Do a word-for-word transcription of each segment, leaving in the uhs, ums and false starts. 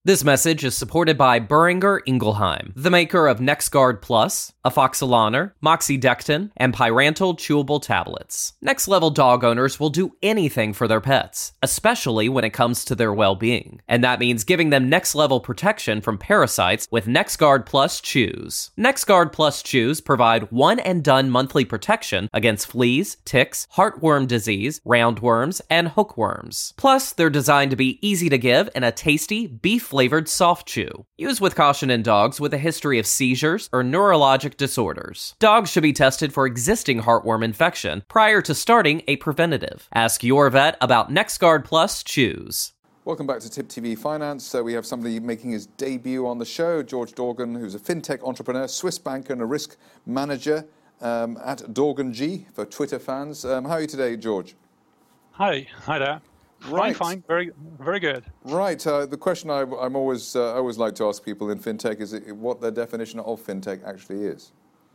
This message is supported by Boehringer Ingelheim, the maker of NexGard Plus, Afoxolaner, Moxidectin, and Pyrantel chewable tablets. Next-level dog owners will do anything for their pets, especially when it comes to their well-being. And that means giving them next-level protection from parasites with NexGard Plus Chews. NexGard Plus Chews provide one-and-done monthly protection against fleas, ticks, heartworm disease, roundworms, and hookworms. Plus, they're designed to be easy to give in a tasty, beef flavored soft chew. Use with caution in dogs with a history of seizures or neurologic disorders. Dogs should be tested for existing heartworm infection prior to starting a preventative. Ask your vet about NexGard Plus Chews. Welcome back to Tip T V Finance. So we have somebody making his debut on the show, George Dorgan, who's a fintech entrepreneur, Swiss banker and a risk manager um, at Dorgan G for Twitter fans. Um, how are you today, George? Hi, hi there. Right. Fine, fine, very, very good. Right. Uh, the question I, I'm always, uh, I always like to ask people in fintech is what their definition of fintech actually is.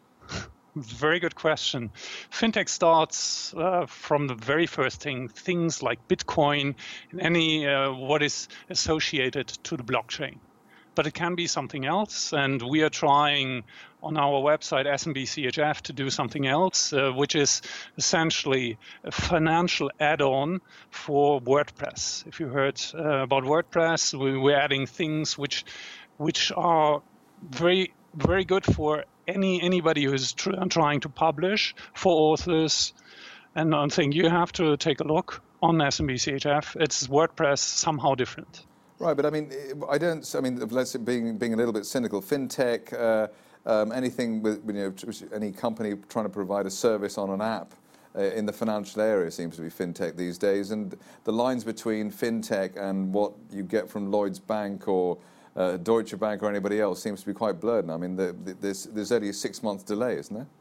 Very good question. Fintech starts uh, from the very first thing, things like Bitcoin and any uh, what is associated to the blockchain. But it can be something else, and we are trying on our website S M B C H F to do something else, uh, which is essentially a financial add-on for WordPress. If you heard uh, about WordPress, we, we're adding things which which are very very good for any anybody who's tr- trying to publish, for authors, and I think you have to take a look on S M B C H F. It's WordPress somehow different. Right, but I mean, I don't. I mean, let's say being being a little bit cynical, fintech, uh, um, anything with you know, any company trying to provide a service on an app uh, in the financial area seems to be fintech these days, and the lines between fintech and what you get from Lloyds Bank or uh, Deutsche Bank or anybody else seems to be quite blurred. And I mean, the, the, there's there's only a six month delay, isn't there?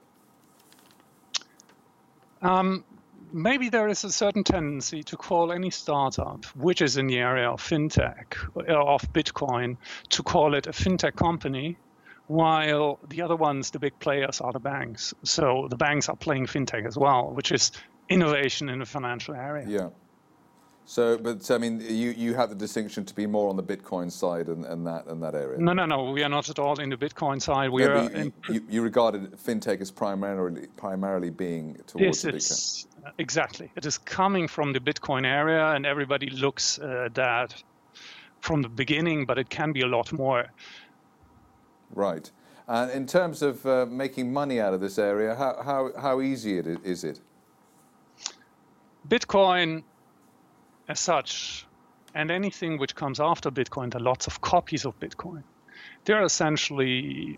Um. Maybe there is a certain tendency to call any startup, which is in the area of fintech, of Bitcoin, to call it a fintech company, while the other ones, the big players, are the banks. So the banks are playing fintech as well, which is innovation in the financial area. Yeah. So, but I mean, you, you have the distinction to be more on the Bitcoin side and, and that and that area. No, no, no. We are not at all in the Bitcoin side. We no, are. You, in, you, you regarded fintech as primarily primarily being towards the Bitcoin. Exactly. It is coming from the Bitcoin area, and everybody looks uh, at that from the beginning, but it can be a lot more. Right. And in terms of uh, making money out of this area, how how how easy it is it? Bitcoin, as such, and anything which comes after Bitcoin, there are lots of copies of Bitcoin. They're essentially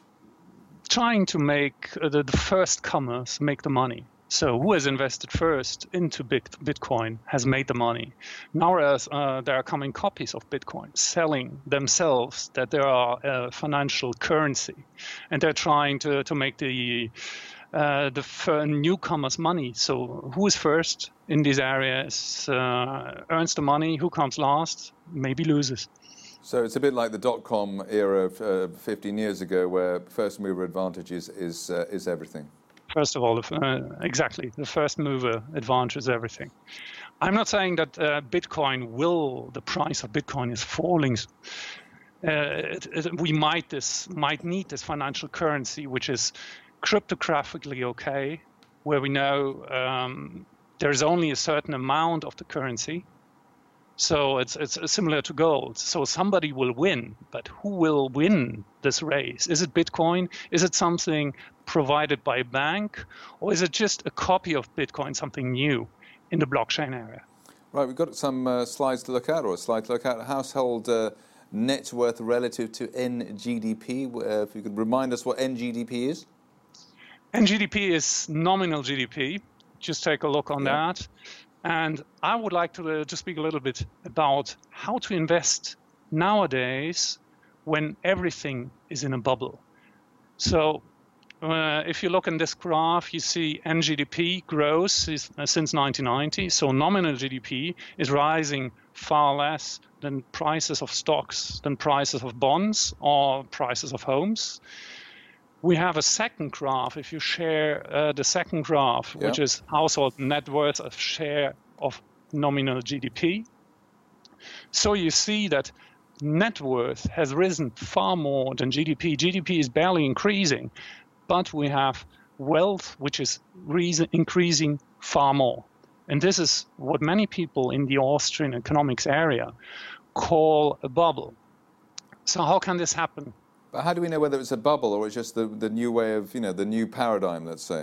trying to make uh, the, the first comers make the money. So who has invested first into Bitcoin has made the money. Now uh, there are coming copies of Bitcoin selling themselves that there are a financial currency, and they're trying to, to make the uh, the f- newcomers money. So who is first in these areas uh, earns the money. Who comes last maybe loses. So it's a bit like the dot-com era of uh, fifteen years ago, where first mover advantage is is, uh, is everything. First of all, uh, exactly, the first mover advantage is everything. I'm not saying that uh, Bitcoin will, the price of Bitcoin is falling. Uh, it, it, we might this might need this financial currency, which is cryptographically okay, where we know um, there's only a certain amount of the currency. So it's it's similar to gold. So somebody will win, but who will win this race? Is it Bitcoin? Is it something provided by a bank? Or is it just a copy of Bitcoin, something new in the blockchain area? Right, we've got some uh, slides to look at, or a slide to look at. Household uh, net worth relative to N G D P. Uh, if you could remind us what N G D P is. N G D P is nominal G D P. Just take a look on yeah. that. And I would like to, uh, to speak a little bit about how to invest nowadays when everything is in a bubble. So uh, if you look in this graph, you see N G D P grows is, uh, since nineteen ninety. So nominal G D P is rising far less than prices of stocks, than prices of bonds or prices of homes. We have a second graph, if you share uh, the second graph, yeah. which is household net worth of share of nominal G D P. So you see that net worth has risen far more than G D P. G D P is barely increasing, but we have wealth which is reason, increasing far more. And this is what many people in the Austrian economics area call a bubble. So how can this happen? But how do we know whether it's a bubble or it's just the, the new way of, you know, the new paradigm, let's say?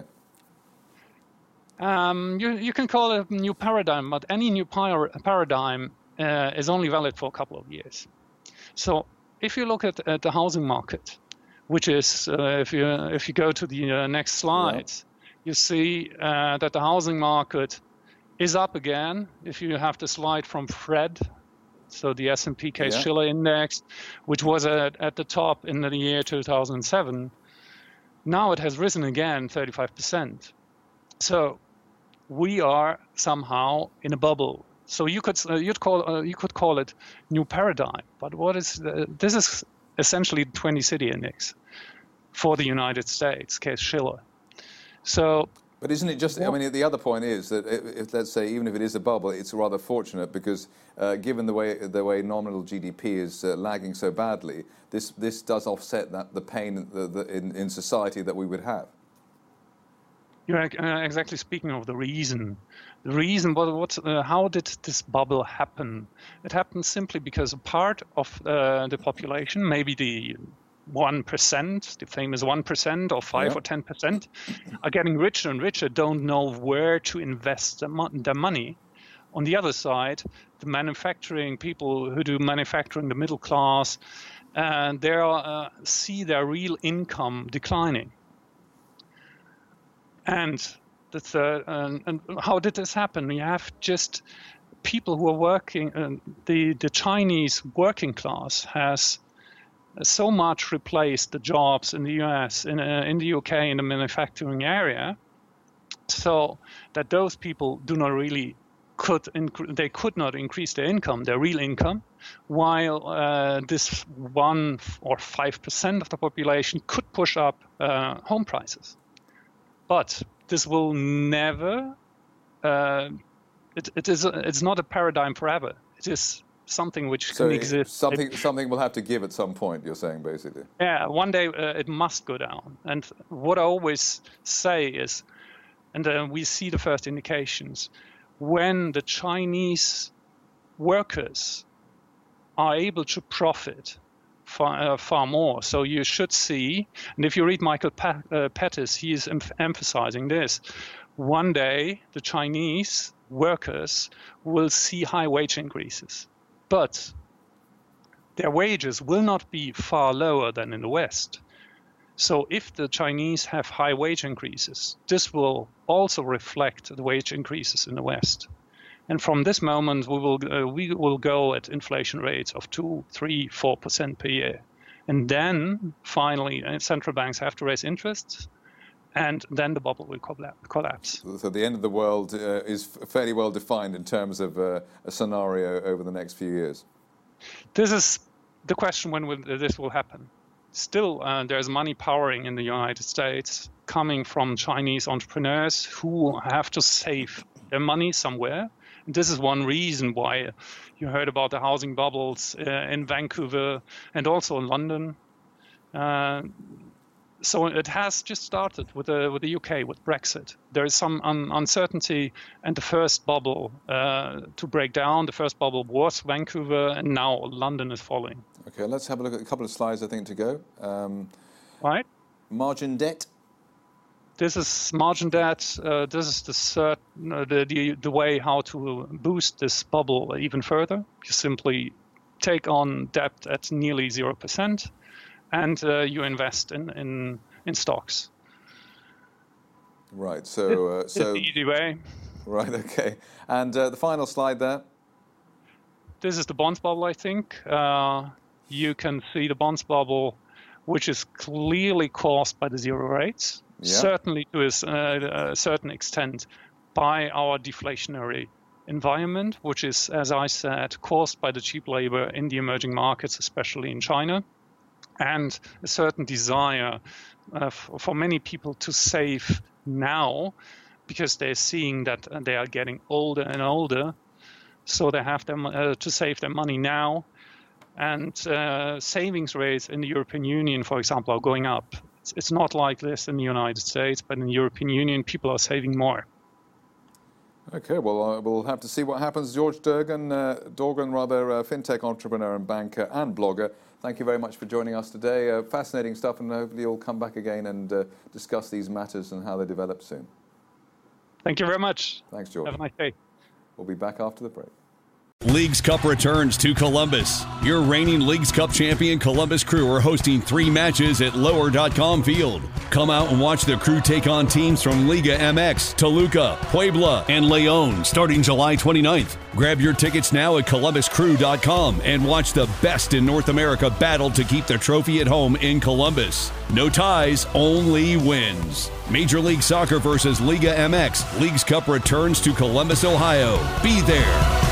Um, you, you can call it a new paradigm, but any new par- paradigm uh, is only valid for a couple of years. So if you look at, at the housing market, which is, uh, if you if you go to the uh, next slides, yeah. you see uh, that the housing market is up again. If you have the slide from Fred, so the S and P Case-Shiller yeah. index, which was at, at the top in the year two thousand seven, now it has risen again thirty-five percent. So we are somehow in a bubble. So you could uh, you'd call uh, you could call it new paradigm. But what is the, this is essentially the twenty city index for the United States, Case-Shiller. So. But isn't it just, I mean, the other point is that, if, let's say, even if it is a bubble, it's rather fortunate because uh, given the way the way nominal G D P is uh, lagging so badly, this this does offset that the pain the, the, in, in society that we would have. You're uh, exactly speaking of the reason. The reason, what, what, uh, how did this bubble happen? It happened simply because a part of uh, the population, maybe the one percent, the famous one percent or five yeah. or ten percent, are getting richer and richer, don't know where to invest their, mo- their money. On the other side, the manufacturing people who do manufacturing, the middle class, uh, they uh, see their real income declining. And the third, uh, and how did this happen? You have just people who are working, uh, the, the Chinese working class has so much replaced the jobs in the U S, in, uh, in the U K, in the manufacturing area, so that those people do not really could inc- they could not increase their income, their real income, while uh, this one or five percent of the population could push up uh, home prices. But this will never. Uh, it, it is. It's not a paradigm forever. It is something which so can exist. Something something will have to give at some point, you're saying, basically. Yeah, one day uh, it must go down. And what I always say is, and uh, we see the first indications, when the Chinese workers are able to profit far, uh, far more. So you should see, and if you read Michael pa- uh, Pettis, he is em- emphasizing this. One day the Chinese workers will see high wage increases. But their wages will not be far lower than in the West. So if the Chinese have high wage increases, this will also reflect the wage increases in the West. And from this moment, we will uh, we will go at inflation rates of two, three, four percent per year. And then finally, uh, central banks have to raise interest, and then the bubble will collapse. So the end of the world uh, is fairly well defined in terms of uh, a scenario over the next few years. This is the question when will, this will happen. Still, uh, there's money powering in the United States coming from Chinese entrepreneurs who have to save their money somewhere. And this is one reason why you heard about the housing bubbles uh, in Vancouver and also in London. Uh, So it has just started with the with the U K, with Brexit. There is some un- uncertainty, and the first bubble uh, to break down, the first bubble was Vancouver, and now London is following. Okay, let's have a look at a couple of slides, I think, to go. Um, right. Margin debt. This is margin debt. Uh, this is the, cert- uh, the the the way how to boost this bubble even further. You simply take on debt at nearly zero percent. And uh, you invest in, in, in stocks. Right. So, uh, so it's the easy way. Right. Okay. And uh, the final slide there. This is the bonds bubble, I think. Uh, you can see the bonds bubble, which is clearly caused by the zero rates. Yeah. Certainly, to a, uh, a certain extent, by our deflationary environment, which is, as I said, caused by the cheap labor in the emerging markets, especially in China. And a certain desire uh, f- for many people to save now because they're seeing that they are getting older and older. So they have them uh, to save their money now. And uh, savings rates in the European Union, for example, are going up. It's, it's not like this in the United States, but in the European Union, people are saving more. Okay, well, uh, we'll have to see what happens. George Dorgan, uh, Dorgan, rather, uh, fintech entrepreneur and banker and blogger. Thank you very much for joining us today. Uh, fascinating stuff, and hopefully you'll come back again and uh, discuss these matters and how they develop soon. Thank you very much. Thanks, George. Have a nice day. We'll be back after the break. Leagues Cup returns to Columbus. Your reigning Leagues Cup champion Columbus Crew are hosting three matches at lower dot com Field. Come out and watch the Crew take on teams from Liga M X, Toluca, Puebla, and Leon starting July twenty-ninth. Grab your tickets now at columbus crew dot com and watch the best in North America battle to keep the trophy at home in Columbus. No ties, only wins. Major League Soccer versus Liga M X. Leagues Cup returns to Columbus, Ohio. Be there.